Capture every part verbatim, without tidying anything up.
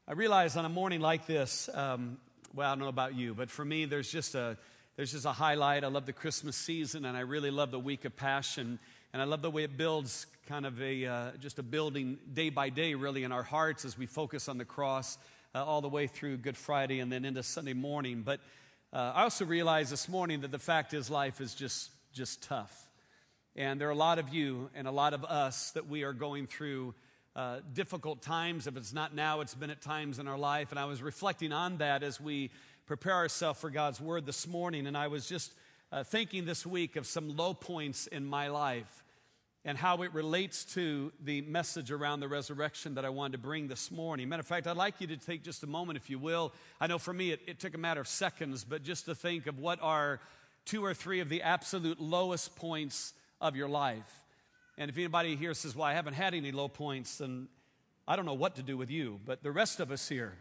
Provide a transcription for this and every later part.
I realize on a morning like this, um, well, I don't know about you, but for me, there's just a there's just a highlight. I love the Christmas season, and I really love the week of Passion, and I love the way it builds kind of a uh, just a building day by day, really, in our hearts as we focus on the cross uh, all the way through Good Friday and then into Sunday morning. But uh, I also realize this morning that the fact is life is just just tough, and there are a lot of you and a lot of us that we are going through Uh, difficult times. If it's not now, it's been at times in our life. And I was reflecting on that as we prepare ourselves for God's Word this morning. And I was just uh, thinking this week of some low points in my life and how it relates to the message around the resurrection that I wanted to bring this morning. Matter of fact, I'd like you to take just a moment, if you will. I know for me it, it took a matter of seconds, but just to think of what are two or three of the absolute lowest points of your life. And if anybody here says, well, I haven't had any low points, then I don't know what to do with you. But the rest of us here,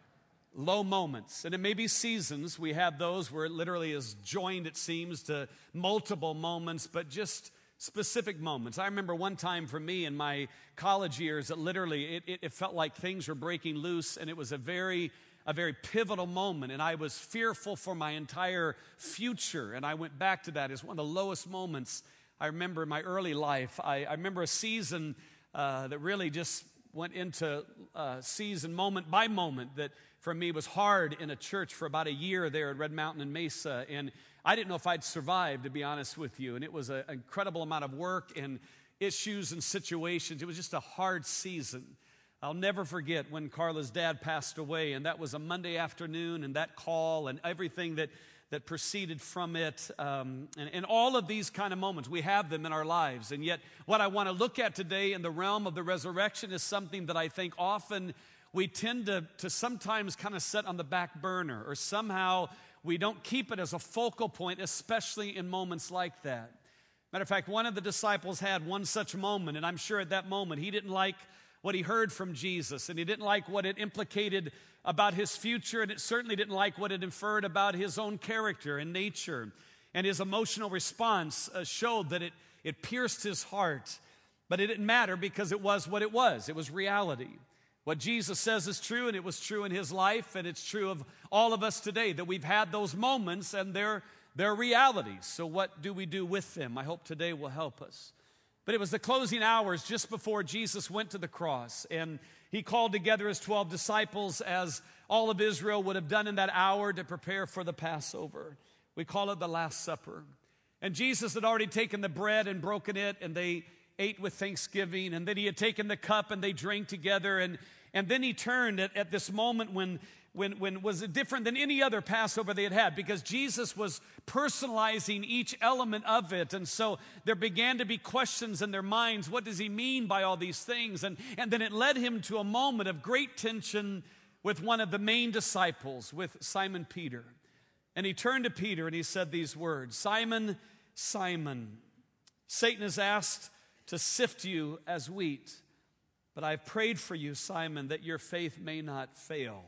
low moments. And it may be seasons. We have those where it literally is joined, it seems, to multiple moments, but just specific moments. I remember one time for me in my college years that literally it, it, it felt like things were breaking loose, and it was a very a very pivotal moment, and I was fearful for my entire future. And I went back to that as one of the lowest moments I remember in my early life. I, I remember a season uh, that really just went into uh, season moment by moment that for me was hard in a church for about a year there at Red Mountain and Mesa. And I didn't know if I'd survive, to be honest with you. And it was an incredible amount of work and issues and situations. It was just a hard season. I'll never forget when Carla's dad passed away, and that was a Monday afternoon, and that call and everything that that proceeded from it, um, and, and all of these kind of moments, we have them in our lives. And yet, what I want to look at today in the realm of the resurrection is something that I think often we tend to, to sometimes kind of set on the back burner, or somehow we don't keep it as a focal point, especially in moments like that. Matter of fact, one of the disciples had one such moment, and I'm sure at that moment he didn't like what he heard from Jesus, and he didn't like what it implicated about his future, and it certainly didn't like what it inferred about his own character and nature. And his emotional response uh, showed that it, it pierced his heart. But it didn't matter because it was what it was. It was reality. What Jesus says is true, and it was true in his life, and it's true of all of us today, that we've had those moments, and they're, they're realities. So what do we do with them? I hope today will help us. But it was the closing hours just before Jesus went to the cross, and he called together his twelve disciples, as all of Israel would have done in that hour to prepare for the Passover. We call it the Last Supper. And Jesus had already taken the bread and broken it, and they ate with thanksgiving. And then he had taken the cup, and they drank together. And, and then he turned at, at this moment when, when, when was it different than any other Passover they had had, because Jesus was personalizing each element of it. And so there began to be questions in their minds. What does he mean by all these things? And, and then it led him to a moment of great tension with one of the main disciples, with Simon Peter. And he turned to Peter and he said these words, "Simon, Simon, Satan has asked to sift you as wheat, but I've prayed for you, Simon, that your faith may not fail.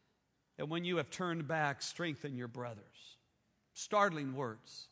And when you have turned back, strengthen your brothers." Startling words.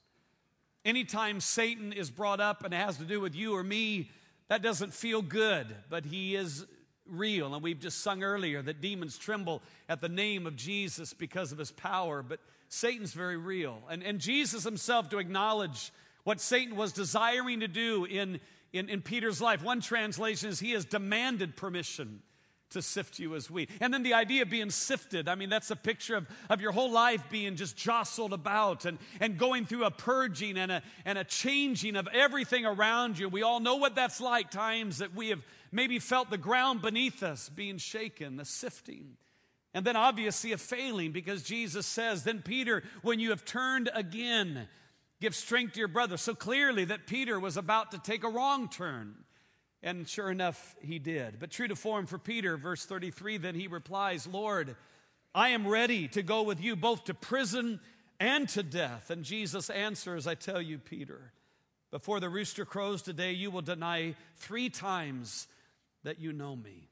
Anytime Satan is brought up and it has to do with you or me, that doesn't feel good, but he is real. And we've just sung earlier that demons tremble at the name of Jesus because of his power, but Satan's very real. And, and Jesus himself, to acknowledge what Satan was desiring to do in, in, in Peter's life. One translation is he has demanded permission to sift you as wheat. And then the idea of being sifted, I mean, that's a picture of, of your whole life being just jostled about and, and going through a purging and a, and a changing of everything around you. We all know what that's like, times that we have maybe felt the ground beneath us being shaken, the sifting. And then obviously a failing, because Jesus says, "Then Peter, when you have turned again, give strength to your brother." So clearly that Peter was about to take a wrong turn. And sure enough, he did. But true to form for Peter, verse thirty-three, then he replies, "Lord, I am ready to go with you both to prison and to death." And Jesus answers, "I tell you, Peter, before the rooster crows today, you will deny three times that you know me."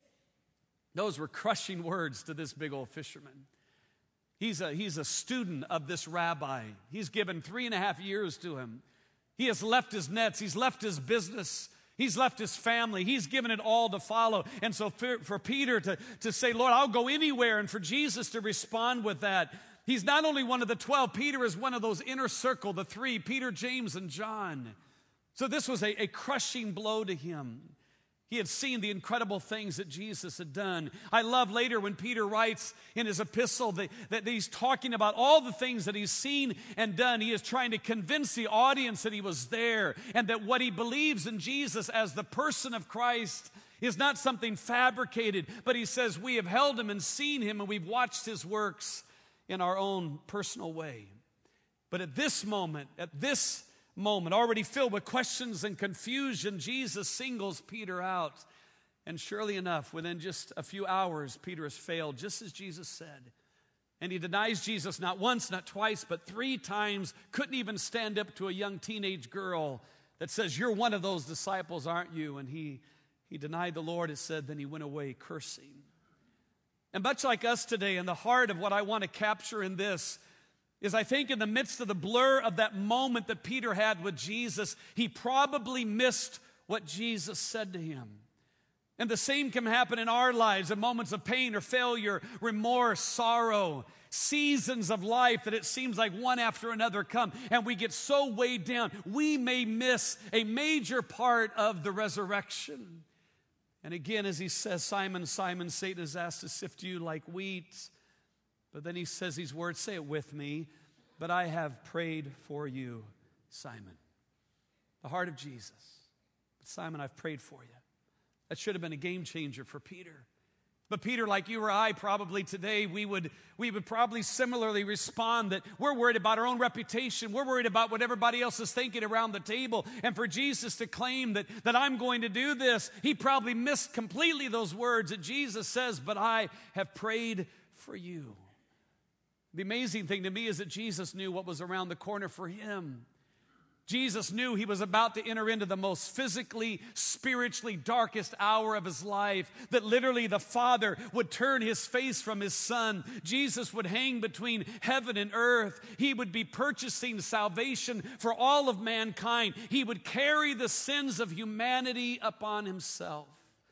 Those were crushing words to this big old fisherman. He's a, he's a student of this rabbi. He's given three and a half years to him. He has left his nets. He's left his business. He's left his family. He's given it all to follow. And so for, for Peter to, to say, Lord, I'll go anywhere, and for Jesus to respond with that, he's not only one of the twelve. Peter is one of those inner circle, the three, Peter, James, and John. So this was a, a crushing blow to him. He had seen the incredible things that Jesus had done. I love later when Peter writes in his epistle that, that he's talking about all the things that he's seen and done. He is trying to convince the audience that he was there and that what he believes in Jesus as the person of Christ is not something fabricated, but he says we have held him and seen him and we've watched his works in our own personal way. But at this moment, at this moment, already filled with questions and confusion, Jesus singles Peter out. And surely enough, within just a few hours, Peter has failed, just as Jesus said. And he denies Jesus not once, not twice, but three times. Couldn't even stand up to a young teenage girl that says, you're one of those disciples, aren't you? And he, he denied the Lord, it said, then he went away cursing. And much like us today, in the heart of what I want to capture in this is I think in the midst of the blur of that moment that Peter had with Jesus, he probably missed what Jesus said to him. And the same can happen in our lives in moments of pain or failure, remorse, sorrow, seasons of life that it seems like one after another come, and we get so weighed down, we may miss a major part of the resurrection. And again, as he says, Simon, Simon, Satan has asked to sift you like wheat. But then he says these words, say it with me, but I have prayed for you, Simon. The heart of Jesus. But Simon, I've prayed for you. That should have been a game changer for Peter. But Peter, like you or I, probably today, we would, we would probably similarly respond that we're worried about our own reputation. We're worried about what everybody else is thinking around the table. And for Jesus to claim that, that I'm going to do this, he probably missed completely those words that Jesus says, but I have prayed for you. The amazing thing to me is that Jesus knew what was around the corner for him. Jesus knew he was about to enter into the most physically, spiritually darkest hour of his life, that literally the Father would turn his face from his Son. Jesus would hang between heaven and earth. He would be purchasing salvation for all of mankind. He would carry the sins of humanity upon himself.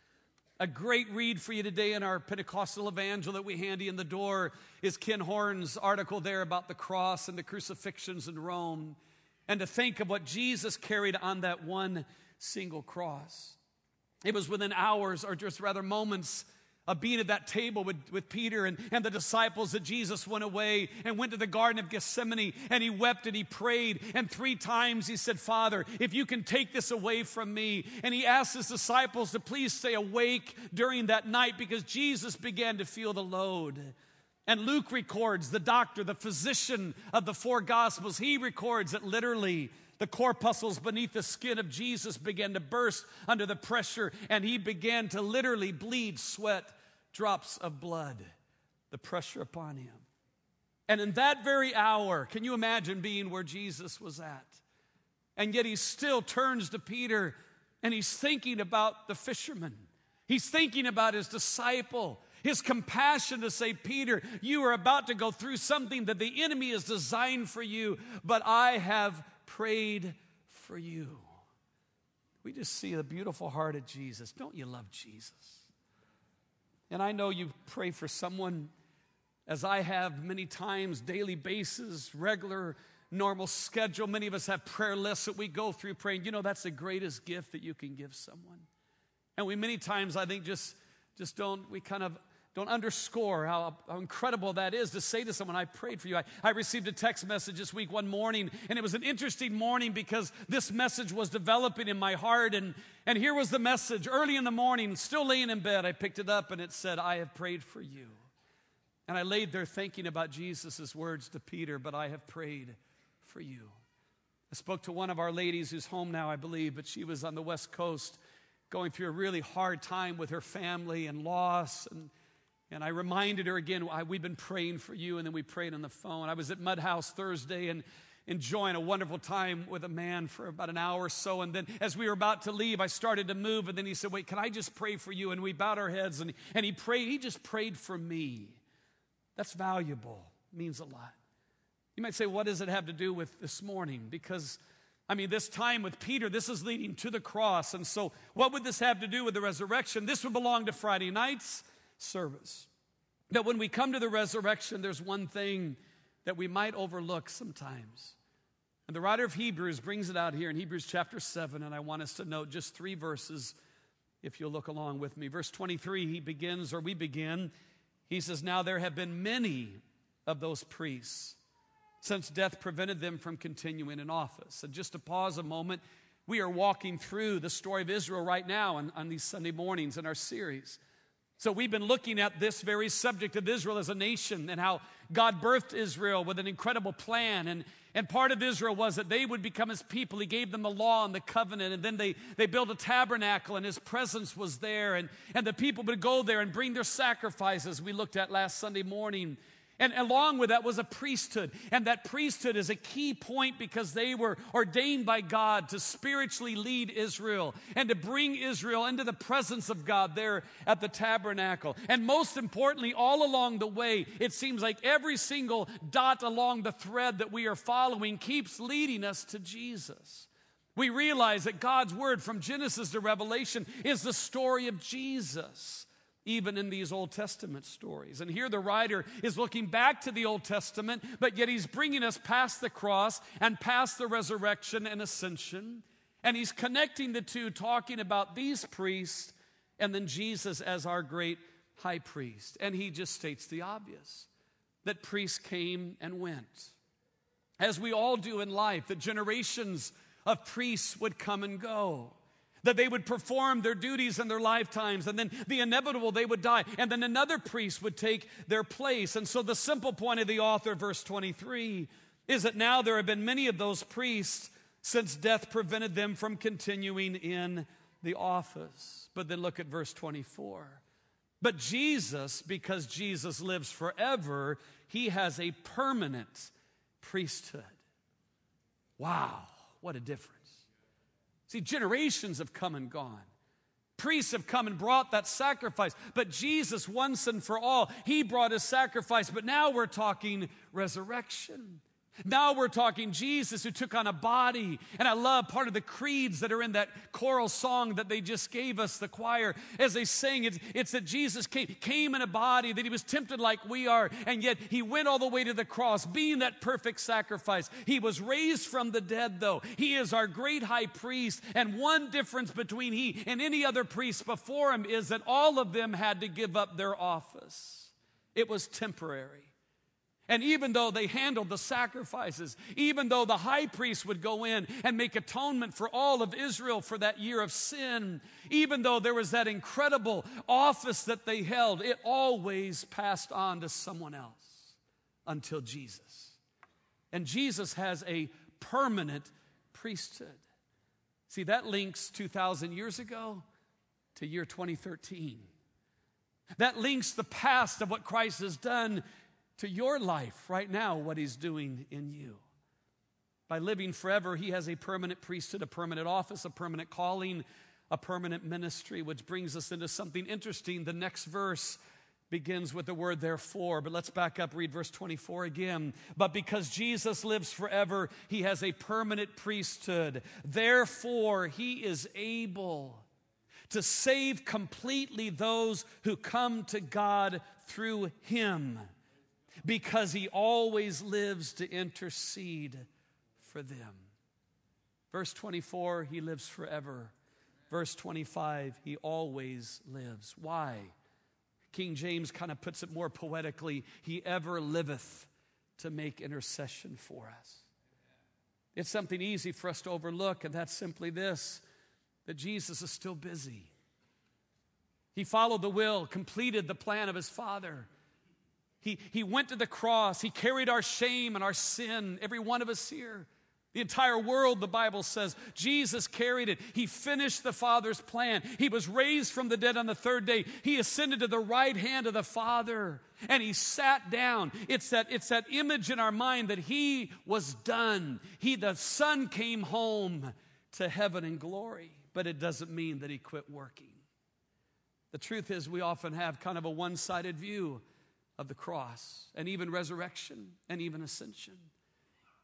A great read for you today in our Pentecostal Evangel that we handy in the door is Ken Horn's article there about the cross and the crucifixions in Rome. And to think of what Jesus carried on that one single cross. It was within hours, or just rather moments, of being at that table with, with Peter and, and the disciples that Jesus went away and went to the Garden of Gethsemane, and he wept and he prayed, and three times he said, Father, if you can take this away from me. And he asked his disciples to please stay awake during that night because Jesus began to feel the load. And Luke records, the doctor, the physician of the four Gospels, he records that literally the corpuscles beneath the skin of Jesus began to burst under the pressure, and he began to literally bleed sweat, drops of blood, the pressure upon him. And in that very hour, can you imagine being where Jesus was at? And yet he still turns to Peter, and he's thinking about the fisherman. He's thinking about his disciple. His compassion to say, Peter, you are about to go through something that the enemy has designed for you, but I have prayed for you. We just see the beautiful heart of Jesus. Don't you love Jesus? And I know you pray for someone, as I have many times, daily basis, regular, normal schedule. Many of us have prayer lists that we go through praying. You know, that's the greatest gift that you can give someone. And we many times, I think, just, just don't, we kind of don't underscore how, how incredible that is to say to someone, I prayed for you. I, I received a text message this week one morning, and it was an interesting morning because this message was developing in my heart. And, and here was the message. Early in the morning, still laying in bed, I picked it up, and it said, I have prayed for you. And I laid there thinking about Jesus' words to Peter, but I have prayed for you. I spoke to one of our ladies who's home now, I believe, but she was on the West Coast going through a really hard time with her family and loss. And And I reminded her again, we've been praying for you, and then we prayed on the phone. I was at Mud House Thursday and enjoying a wonderful time with a man for about an hour or so. And then as we were about to leave, I started to move, and then he said, wait, can I just pray for you? And we bowed our heads, and, and he prayed. He just prayed for me. That's valuable. It means a lot. You might say, what does it have to do with this morning? Because I mean, this time with Peter, this is leading to the cross. And so what would this have to do with the resurrection? This would belong to Friday night's service. That when we come to the resurrection, there's one thing that we might overlook sometimes. And the writer of Hebrews brings it out here in Hebrews chapter seven, and I want us to note just three verses, if you'll look along with me. Verse twenty-three, he begins, or we begin, he says, now there have been many of those priests, since death prevented them from continuing in office. And just to pause a moment, we are walking through the story of Israel right now on, on these Sunday mornings in our series. So we've been looking at this very subject of Israel as a nation and how God birthed Israel with an incredible plan. And, and part of Israel was that they would become his people. He gave them the law and the covenant. And then they, they built a tabernacle and his presence was there. And, and the people would go there and bring their sacrifices we looked at last Sunday morning. And along with that was a priesthood. And that priesthood is a key point because they were ordained by God to spiritually lead Israel and to bring Israel into the presence of God there at the tabernacle. And most importantly, all along the way, it seems like every single dot along the thread that we are following keeps leading us to Jesus. We realize that God's word from Genesis to Revelation is the story of Jesus, even in these Old Testament stories. And here the writer is looking back to the Old Testament, but yet he's bringing us past the cross and past the resurrection and ascension. And he's connecting the two, talking about these priests and then Jesus as our great high priest. And he just states the obvious, that priests came and went. As we all do in life, that generations of priests would come and go, that they would perform their duties in their lifetimes, and then the inevitable, they would die, and then another priest would take their place. And so the simple point of the author, verse twenty-three, is that now there have been many of those priests since death prevented them from continuing in the office. But then look at verse twenty-four. But Jesus, because Jesus lives forever, he has a permanent priesthood. Wow, what a difference. See, generations have come and gone. Priests have come and brought that sacrifice. But Jesus, once and for all, he brought his sacrifice. But now we're talking resurrection. Now we're talking Jesus who took on a body. And I love part of the creeds that are in that choral song that they just gave us, the choir, as they sing. It's, it's that Jesus came, came in a body, that he was tempted like we are, and yet he went all the way to the cross, being that perfect sacrifice. He was raised from the dead, though. He is our great high priest. And one difference between he and any other priest before him is that all of them had to give up their office. It was temporary. And even though they handled the sacrifices, even though the high priest would go in and make atonement for all of Israel for that year of sin, even though there was that incredible office that they held, it always passed on to someone else until Jesus. And Jesus has a permanent priesthood. See, that links two thousand years ago to year twenty thirteen. That links the past of what Christ has done to your life right now, what he's doing in you. By living forever, he has a permanent priesthood, a permanent office, a permanent calling, a permanent ministry, which brings us into something interesting. The next verse begins with the word therefore, but let's back up, read verse twenty-four again. But because Jesus lives forever, he has a permanent priesthood. Therefore, he is able to save completely those who come to God through him, because he always lives to intercede for them. Verse twenty-four, he lives forever. Verse twenty-five, he always lives. Why? King James kind of puts it more poetically. He ever liveth to make intercession for us. It's something easy for us to overlook, and that's simply this, that Jesus is still busy. He followed the will, completed the plan of his Father. He, he went to the cross. He carried our shame and our sin, every one of us here. The entire world, the Bible says, Jesus carried it. He finished the Father's plan. He was raised from the dead on the third day. He ascended to the right hand of the Father, and he sat down. It's that, it's that image in our mind that he was done. He, the Son came home to heaven in glory, but it doesn't mean that he quit working. The truth is, we often have kind of a one-sided view of the cross and even resurrection and even ascension.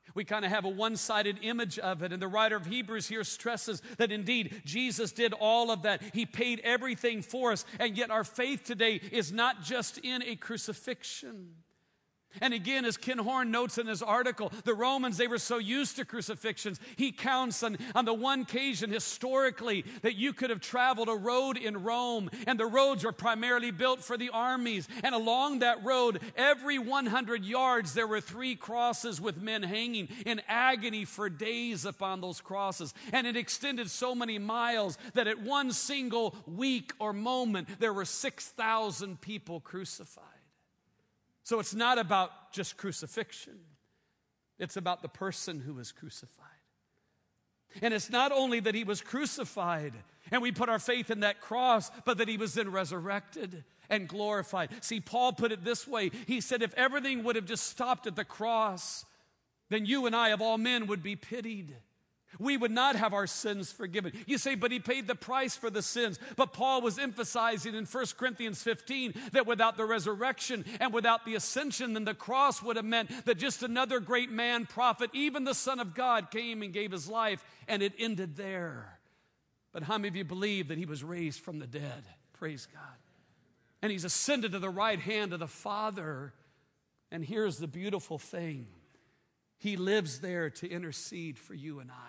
We kind of have a one-sided image of it. And the writer of Hebrews here stresses that indeed Jesus did all of that. He paid everything for us. And yet our faith today is not just in a crucifixion. And again, as Ken Horn notes in his article, the Romans, they were so used to crucifixions. He counts on, on the one occasion historically that you could have traveled a road in Rome, and the roads were primarily built for the armies. And along that road, every one hundred yards, there were three crosses with men hanging in agony for days upon those crosses. And it extended so many miles that at one single week or moment, there were six thousand people crucified. So it's not about just crucifixion. It's about the person who was crucified. And it's not only that he was crucified and we put our faith in that cross, but that he was then resurrected and glorified. See, Paul put it this way. He said, if everything would have just stopped at the cross, then you and I of all men would be pitied. We would not have our sins forgiven. You say, but he paid the price for the sins. But Paul was emphasizing in First Corinthians fifteen that without the resurrection and without the ascension, then the cross would have meant that just another great man, prophet, even the Son of God, came and gave his life, and it ended there. But how many of you believe that he was raised from the dead? Praise God. And he's ascended to the right hand of the Father. And here's the beautiful thing. He lives there to intercede for you and I.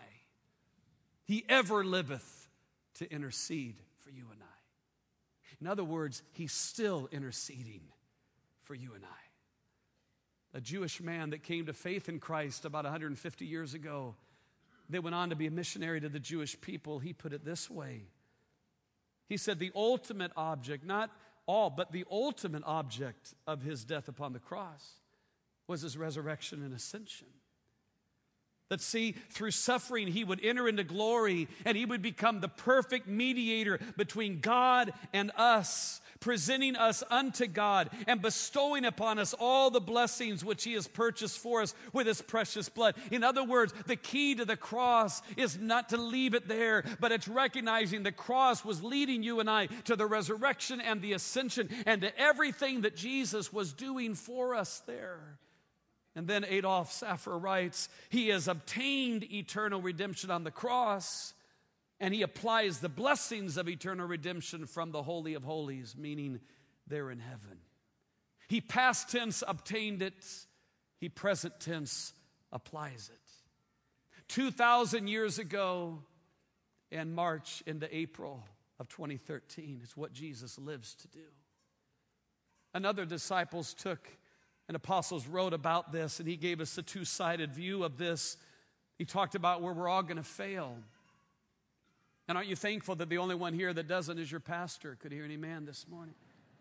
He ever liveth to intercede for you and I. In other words, he's still interceding for you and I. A Jewish man that came to faith in Christ about one hundred fifty years ago, that went on to be a missionary to the Jewish people, he put it this way. He said the ultimate object, not all, but the ultimate object of his death upon the cross was his resurrection and ascension. That see, through suffering, he would enter into glory and he would become the perfect mediator between God and us, presenting us unto God and bestowing upon us all the blessings which he has purchased for us with his precious blood. In other words, the key to the cross is not to leave it there, but it's recognizing the cross was leading you and I to the resurrection and the ascension and to everything that Jesus was doing for us there. And then Adolf Saffer writes, he has obtained eternal redemption on the cross, and he applies the blessings of eternal redemption from the Holy of Holies, meaning they're in heaven. He past tense obtained it, he present tense applies it. two thousand years ago, in March into April of twenty thirteen, is what Jesus lives to do. Another disciples took And apostles wrote about this, and he gave us a two-sided view of this. He talked about where we're all going to fail. And aren't you thankful that the only one here that doesn't is your pastor? Could hear any man this morning?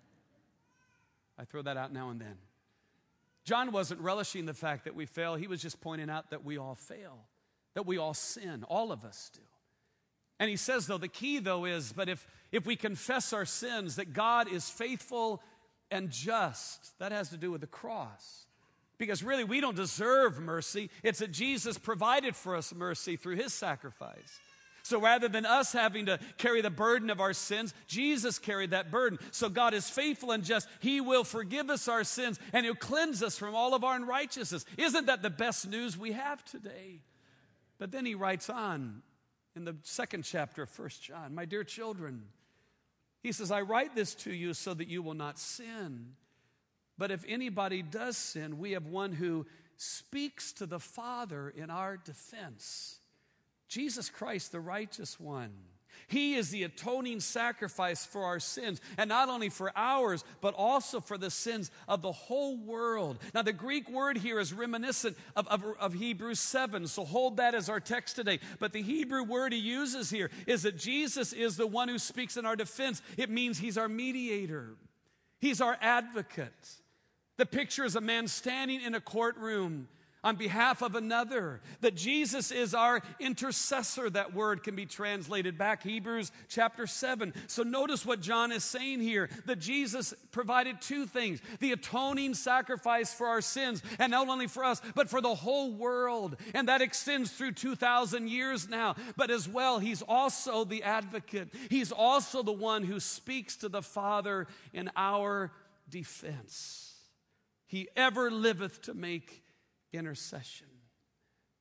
I throw that out now and then. John wasn't relishing the fact that we fail. He was just pointing out that we all fail, that we all sin. All of us do. And he says, though, the key, though, is, but if, if we confess our sins, that God is faithful and just. That has to do with the cross. Because really, we don't deserve mercy. It's that Jesus provided for us mercy through his sacrifice. So rather than us having to carry the burden of our sins, Jesus carried that burden. So God is faithful and just. He will forgive us our sins, and he'll cleanse us from all of our unrighteousness. Isn't that the best news we have today? But then he writes on in the second chapter of First John, my dear children, he says, I write this to you so that you will not sin. But if anybody does sin, we have one who speaks to the Father in our defense. Jesus Christ, the righteous one. He is the atoning sacrifice for our sins, and not only for ours, but also for the sins of the whole world. Now, the Greek word here is reminiscent of, of, of Hebrews seven, so hold that as our text today. But the Hebrew word he uses here is that Jesus is the one who speaks in our defense. It means he's our mediator. He's our advocate. The picture is a man standing in a courtroom on behalf of another, that Jesus is our intercessor. That word can be translated back, Hebrews chapter seven. So notice what John is saying here, that Jesus provided two things: the atoning sacrifice for our sins, and not only for us, but for the whole world. And that extends through two thousand years now. But as well, he's also the advocate. He's also the one who speaks to the Father in our defense. He ever liveth to make intercession.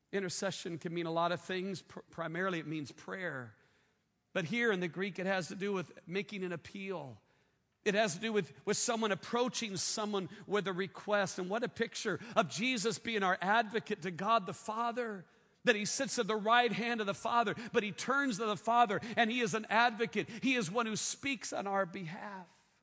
Intercession can mean a lot of things. Pr- primarily, it means prayer. But here in the Greek, it has to do with making an appeal. It has to do with, with someone approaching someone with a request. And what a picture of Jesus being our advocate to God the Father. That he sits at the right hand of the Father, but he turns to the Father and he is an advocate. He is one who speaks on our behalf.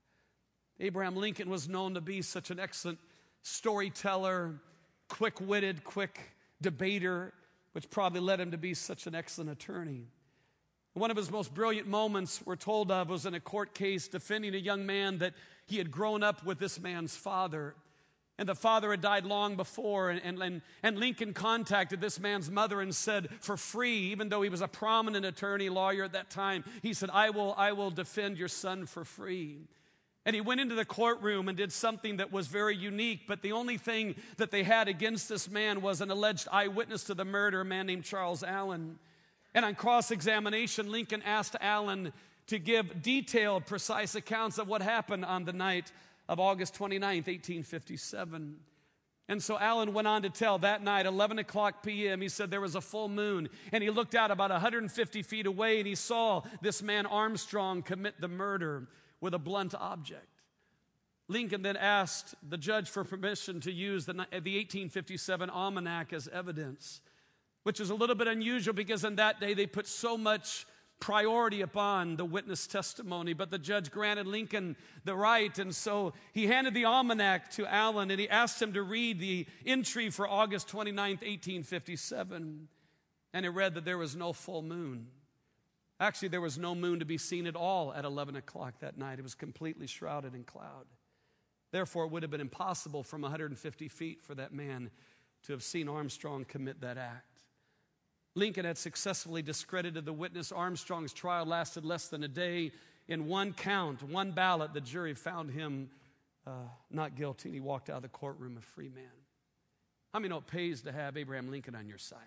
Abraham Lincoln was known to be such an excellent storyteller, quick-witted, quick debater, which probably led him to be such an excellent attorney. One of his most brilliant moments we're told of was in a court case defending a young man that he had grown up with this man's father. And the father had died long before, and, and, and Lincoln contacted this man's mother and said, for free, even though he was a prominent attorney, lawyer at that time, he said, I will, I will defend your son for free. And he went into the courtroom and did something that was very unique, but the only thing that they had against this man was an alleged eyewitness to the murder, a man named Charles Allen. And on cross-examination, Lincoln asked Allen to give detailed, precise accounts of what happened on the night of August twenty-ninth, eighteen fifty-seven. And so Allen went on to tell that night, eleven o'clock p.m., he said there was a full moon, and he looked out about one hundred fifty feet away, and he saw this man Armstrong commit the murder with a blunt object. Lincoln then asked the judge for permission to use the, the eighteen fifty-seven almanac as evidence, which is a little bit unusual because in that day they put so much priority upon the witness testimony, but the judge granted Lincoln the right, and so he handed the almanac to Allen, and he asked him to read the entry for August twenty-ninth, eighteen fifty-seven, and it read that there was no full moon. Actually, there was no moon to be seen at all at eleven o'clock that night. It was completely shrouded in cloud. Therefore, it would have been impossible from one hundred fifty feet for that man to have seen Armstrong commit that act. Lincoln had successfully discredited the witness. Armstrong's trial lasted less than a day. In one count, one ballot, the jury found him uh, not guilty, and he walked out of the courtroom a free man. How many know it pays to have Abraham Lincoln on your side?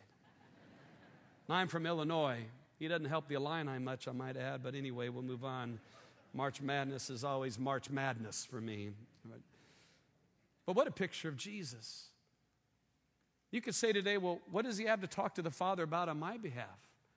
I'm from Illinois. He doesn't help the Illini much, I might add, but anyway, we'll move on. March Madness is always March Madness for me. But what a picture of Jesus. You could say today, well, what does he have to talk to the Father about on my behalf?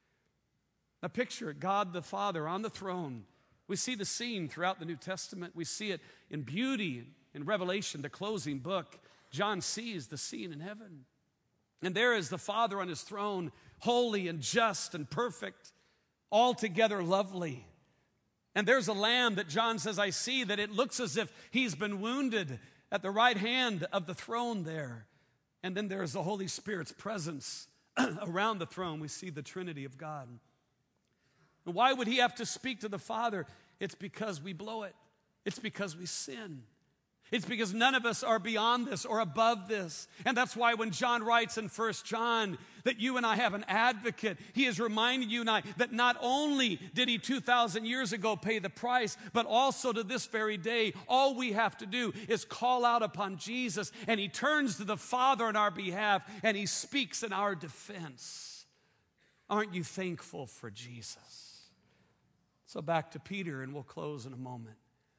Now picture God the Father on the throne. We see the scene throughout the New Testament. We see it in beauty in Revelation, the closing book. John sees the scene in heaven. And there is the Father on his throne, holy and just and perfect, altogether lovely. And there's a lamb that John says, I see, that it looks as if he's been wounded at the right hand of the throne there. And then there's the Holy Spirit's presence around the throne. We see the Trinity of God. And why would he have to speak to the Father? It's because we blow it. It's because we sin. It's because none of us are beyond this or above this. And that's why when John writes in First John that you and I have an advocate, he is reminding you and I that not only did he two thousand years ago pay the price, but also to this very day, all we have to do is call out upon Jesus, and he turns to the Father on our behalf, and he speaks in our defense. Aren't you thankful for Jesus? So back to Peter, and we'll close in a moment.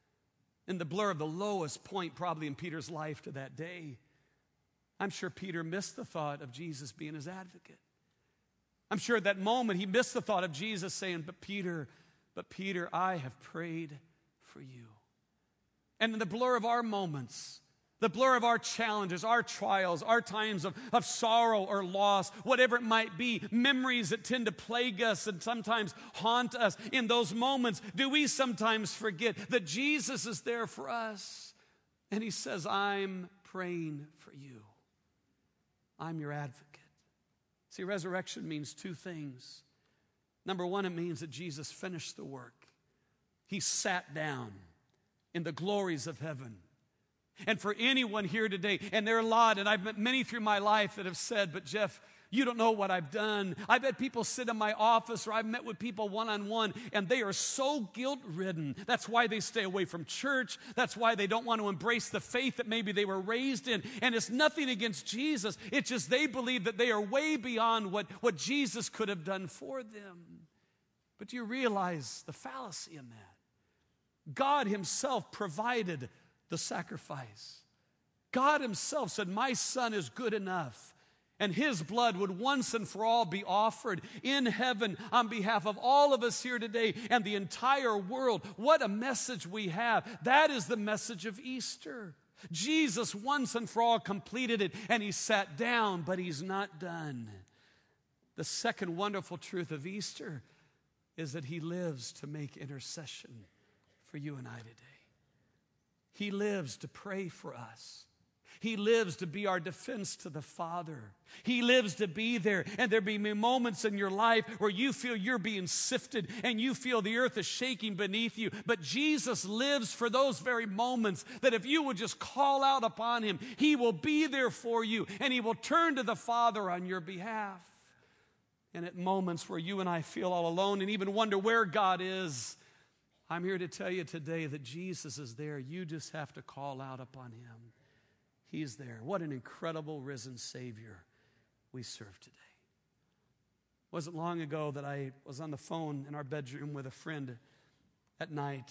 In the blur of the lowest point probably in Peter's life to that day, I'm sure Peter missed the thought of Jesus being his advocate. I'm sure at that moment he missed the thought of Jesus saying, but Peter, but Peter, I have prayed for you. And in the blur of our moments, the blur of our challenges, our trials, our times of, of sorrow or loss, whatever it might be, memories that tend to plague us and sometimes haunt us, in those moments, do we sometimes forget that Jesus is there for us? And he says, I'm praying for you. I'm your advocate. See, resurrection means two things. Number one, it means that Jesus finished the work. He sat down in the glories of heaven. And for anyone here today, and there are a lot, and I've met many through my life that have said, but Jeff, you don't know what I've done. I've had people sit in my office, or I've met with people one-on-one, and they are so guilt-ridden. That's why they stay away from church. That's why they don't want to embrace the faith that maybe they were raised in. And it's nothing against Jesus. It's just they believe that they are way beyond what, what Jesus could have done for them. But do you realize the fallacy in that? God himself provided the sacrifice. God himself said, my son is good enough. And his blood would once and for all be offered in heaven on behalf of all of us here today and the entire world. What a message we have. That is the message of Easter. Jesus once and for all completed it, and he sat down, but he's not done. The second wonderful truth of Easter is that he lives to make intercession for you and I today. He lives to pray for us. He lives to be our defense to the Father. He lives to be there. And there'll be moments in your life where you feel you're being sifted and you feel the earth is shaking beneath you. But Jesus lives for those very moments that if you would just call out upon him, he will be there for you and he will turn to the Father on your behalf. And at moments where you and I feel all alone and even wonder where God is, I'm here to tell you today that Jesus is there. You just have to call out upon him. He's there. What an incredible risen Savior we serve today. It wasn't long ago that I was on the phone in our bedroom with a friend at night,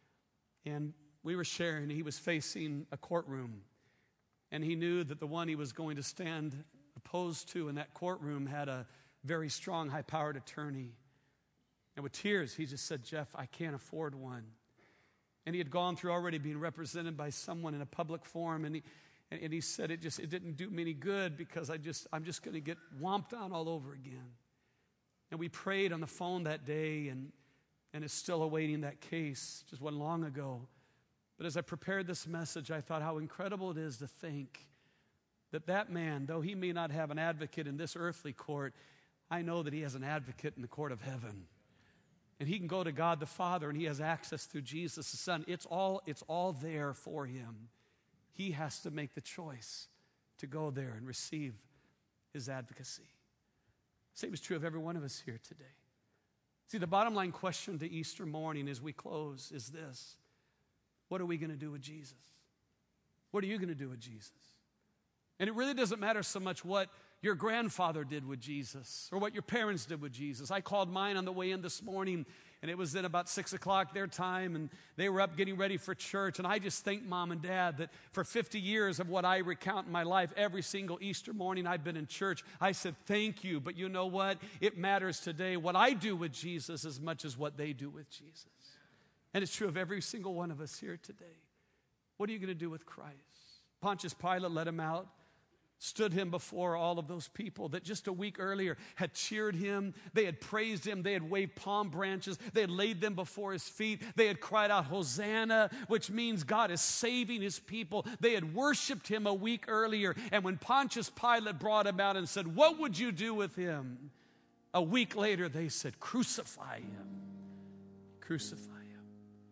and we were sharing. He was facing a courtroom, and he knew that the one he was going to stand opposed to in that courtroom had a very strong, high-powered attorney. And with tears, he just said, "Jeff, I can't afford one." And he had gone through already being represented by someone in a public forum, and he And he said it just it didn't do me any good because I just I'm just going to get whomped on all over again. And we prayed on the phone that day, and and is still awaiting that case. Just wasn't long ago. But as I prepared this message, I thought how incredible it is to think that that man, though he may not have an advocate in this earthly court, I know that he has an advocate in the court of heaven. And he can go to God the Father, and he has access through Jesus the Son. It's all it's all there for him. He has to make the choice to go there and receive his advocacy. Same is true of every one of us here today. See, the bottom line question to Easter morning as we close is this: what are we going to do with Jesus? What are you going to do with Jesus? And it really doesn't matter so much what your grandfather did with Jesus or what your parents did with Jesus. I called mine on the way in this morning, and it was then about six o'clock their time, and they were up getting ready for church. And I just thank Mom and Dad that for fifty years of what I recount in my life, every single Easter morning I've been in church, I said thank you. But you know what? It matters today what I do with Jesus as much as what they do with Jesus. And it's true of every single one of us here today. What are you going to do with Christ? Pontius Pilate let him out, stood him before all of those people that just a week earlier had cheered him. They had praised him. They had waved palm branches. They had laid them before his feet. They had cried out, "Hosanna," which means God is saving his people. They had worshiped him a week earlier. And when Pontius Pilate brought him out and said, "What would you do with him?" A week later, they said, "Crucify him. Crucify him."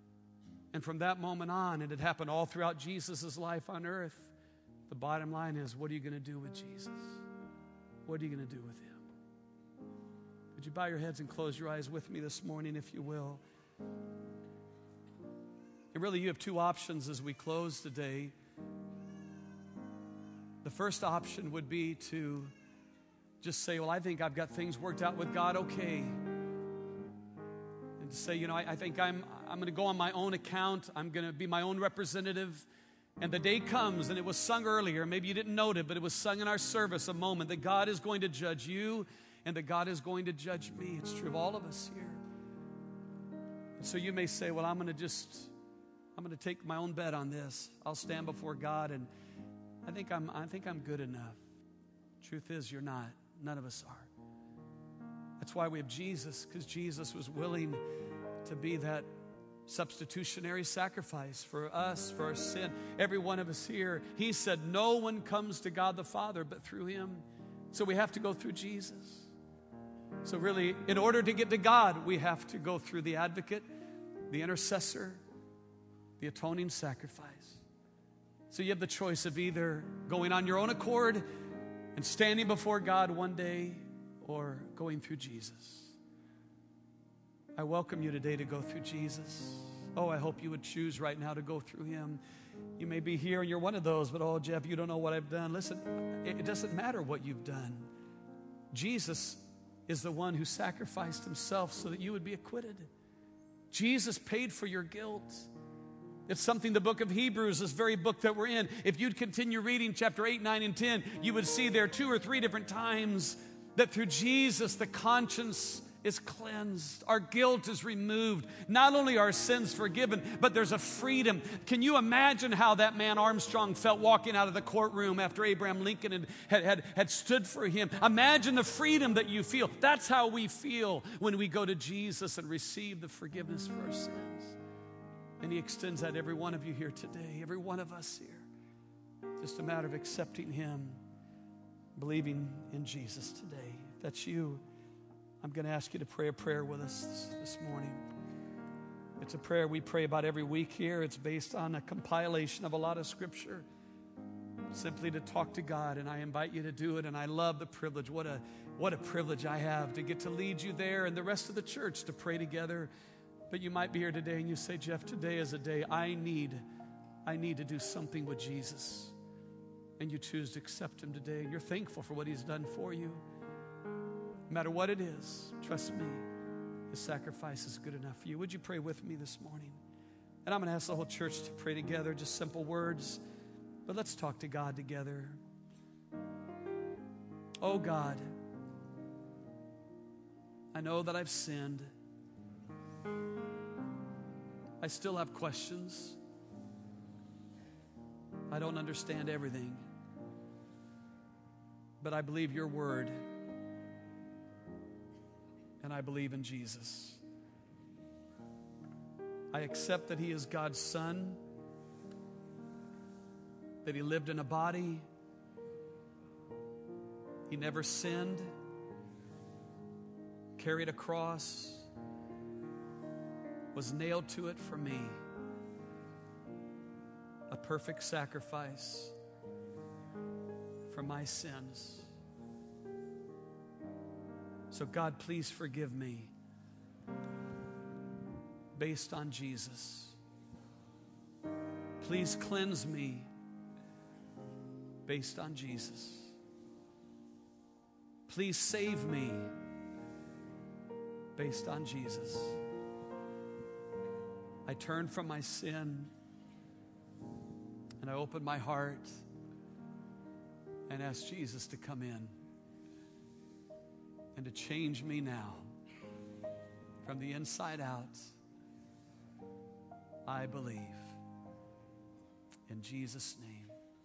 And from that moment on, it had happened all throughout Jesus' life on earth. The bottom line is, what are you going to do with Jesus? What are you going to do with him? Would you bow your heads and close your eyes with me this morning, if you will? And really, you have two options as we close today. The first option would be to just say, "Well, I think I've got things worked out with God okay." And to say, you know, I, I think I'm, I'm going to go on my own account. I'm going to be my own representative. And the day comes, and it was sung earlier, maybe you didn't note it, but it was sung in our service, a moment that God is going to judge you and that God is going to judge me. It's true of all of us here. And so you may say, "Well, I'm going to just, I'm going to take my own bet on this. I'll stand before God, and I think I'm, I think I'm good enough." Truth is, you're not. None of us are. That's why we have Jesus, because Jesus was willing to be that substitutionary sacrifice for us, for our sin. Every one of us here, he said, no one comes to God the Father but through him. So we have to go through Jesus. So really, in order to get to God, we have to go through the advocate, the intercessor, the atoning sacrifice. So you have the choice of either going on your own accord and standing before God one day, or going through Jesus. I welcome you today to go through Jesus. Oh, I hope you would choose right now to go through him. You may be here and you're one of those, but oh, Jeff, you don't know what I've done. Listen, it doesn't matter what you've done. Jesus is the one who sacrificed himself so that you would be acquitted. Jesus paid for your guilt. It's something the book of Hebrews, this very book that we're in. If you'd continue reading chapter eight, nine, and ten, you would see there two or three different times that through Jesus, the conscience is cleansed. Our guilt is removed. Not only are sins forgiven, but there's a freedom. Can you imagine how that man Armstrong felt walking out of the courtroom after Abraham Lincoln had, had, had, had stood for him? Imagine the freedom that you feel. That's how we feel when we go to Jesus and receive the forgiveness for our sins. And he extends that to every one of you here today, every one of us here. Just a matter of accepting him, believing in Jesus today. If that's you, I'm going to ask you to pray a prayer with us this, this morning. It's a prayer we pray about every week here. It's based on a compilation of a lot of scripture, simply to talk to God, and I invite you to do it. And I love the privilege. What a, what a privilege I have to get to lead you there and the rest of the church to pray together. But you might be here today and you say, Jeff, today is a day I need, I need to do something with Jesus. And you choose to accept him today, and you're thankful for what he's done for you. No matter what it is, trust me, his sacrifice is good enough for you. Would you pray with me this morning? And I'm going to ask the whole church to pray together, just simple words. But let's talk to God together. Oh God, I know that I've sinned. I still have questions. I don't understand everything. But I believe your word. And I believe in Jesus. I accept that he is God's son, that he lived in a body, he never sinned, carried a cross, was nailed to it for me, a perfect sacrifice for my sins. So God, please forgive me based on Jesus. Please cleanse me based on Jesus. Please save me based on Jesus. I turn from my sin and I open my heart and ask Jesus to come in and to change me now from the inside out. I believe. In Jesus' name.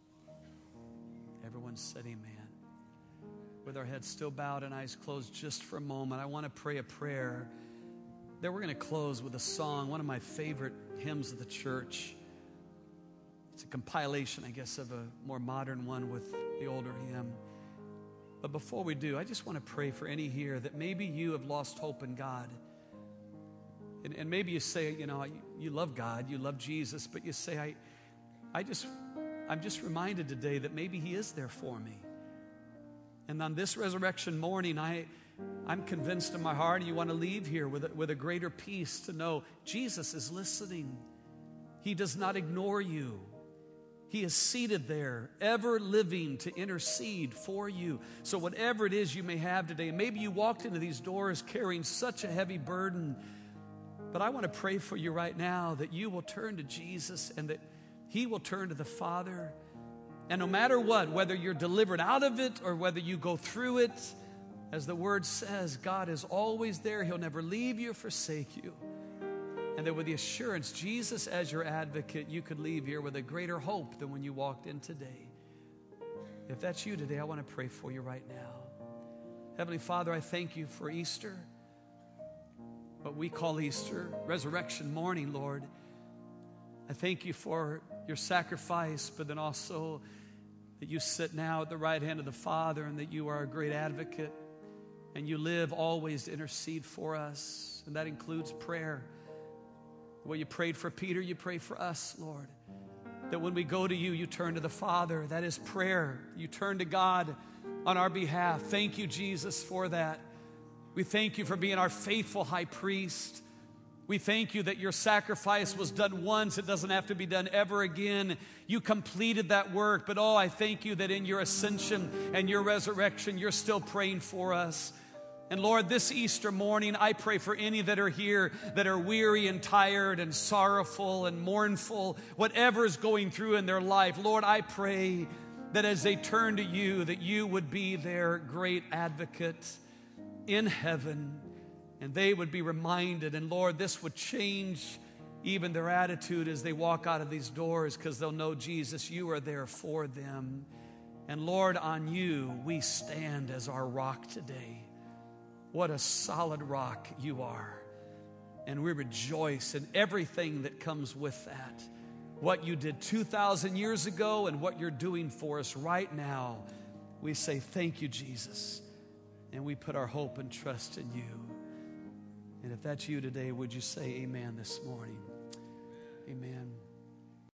Everyone said amen. With our heads still bowed and eyes closed just for a moment, I want to pray a prayer. Then we're going to close with a song, one of my favorite hymns of the church. It's a compilation, I guess, of a more modern one with the older hymn. But before we do, I just want to pray for any here that maybe you have lost hope in God. And, and maybe you say, you know, you, you love God, you love Jesus, but you say, I, I just, I'm just reminded today that maybe he is there for me. And on this resurrection morning, I, I'm convinced in my heart, and you want to leave here with a, with a greater peace to know Jesus is listening. He does not ignore you. He is seated there, ever living to intercede for you. So whatever it is you may have today, maybe you walked into these doors carrying such a heavy burden, but I want to pray for you right now that you will turn to Jesus and that he will turn to the Father. And no matter what, whether you're delivered out of it or whether you go through it, as the word says, God is always there. He'll never leave you or forsake you. And that with the assurance, Jesus as your advocate, you could leave here with a greater hope than when you walked in today. If that's you today, I want to pray for you right now. Heavenly Father, I thank you for Easter, what we call Easter, resurrection morning, Lord. I thank you for your sacrifice, but then also that you sit now at the right hand of the Father and that you are a great advocate and you live always to intercede for us. And that includes prayer. The way you prayed for Peter, you pray for us, Lord. That when we go to you, you turn to the Father. That is prayer. You turn to God on our behalf. Thank you, Jesus, for that. We thank you for being our faithful high priest. We thank you that your sacrifice was done once. It doesn't have to be done ever again. You completed that work. But oh, I thank you that in your ascension and your resurrection, you're still praying for us. And Lord, this Easter morning, I pray for any that are here that are weary and tired and sorrowful and mournful, whatever is going through in their life. Lord, I pray that as they turn to you, that you would be their great advocate in heaven, and they would be reminded. And Lord, this would change even their attitude as they walk out of these doors, because they'll know, Jesus, you are there for them. And Lord, on you we stand as our rock today. What a solid rock you are. And we rejoice in everything that comes with that. What you did two thousand years ago and what you're doing for us right now. We say thank you, Jesus. And we put our hope and trust in you. And if that's you today, would you say amen this morning? Amen.